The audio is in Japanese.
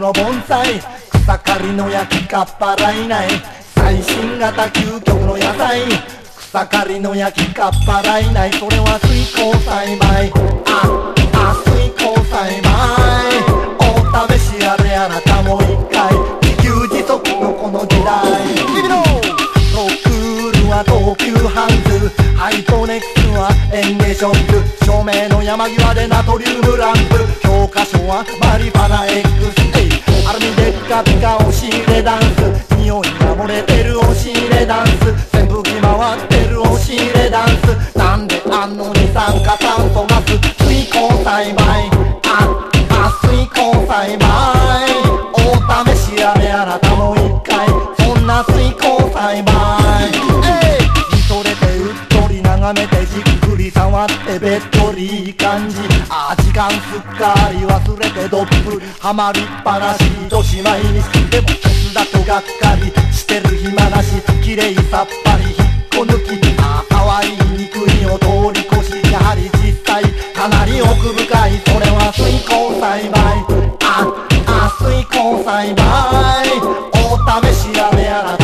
の盆栽、草刈りの焼きかっぱらいない、最新型究極の野菜、草刈りの焼きかっぱらいない、それは水耕栽培、水耕栽培、お試しあれあなたも一回、自給自足のこの時代、君のロックールは東急ハンズ、ハイトネックはエンゲショック、照明の山際でナトリウムランプ、教科書はマリファナ X、アルミでピカピカ押し入れダンス、匂いが漏れてる押し入れダンス、扇風機回ってる押し入れダンス、なんであんの二酸化炭素ガス、水耕栽培、水耕栽培、お試しあれあなたも一回、そんな水耕栽培、見とれてうっとり眺めてじっくり触ってべっとりいい感じ、時間すっかり忘れてどっぷりハマりっぱなし、どしまいにでもケツだとがっかりしてる暇なし、綺麗さっぱり引っこ抜き、可愛い憎いを通り越し、やはり実際かなり奥深い、それは水耕栽培、水耕栽培、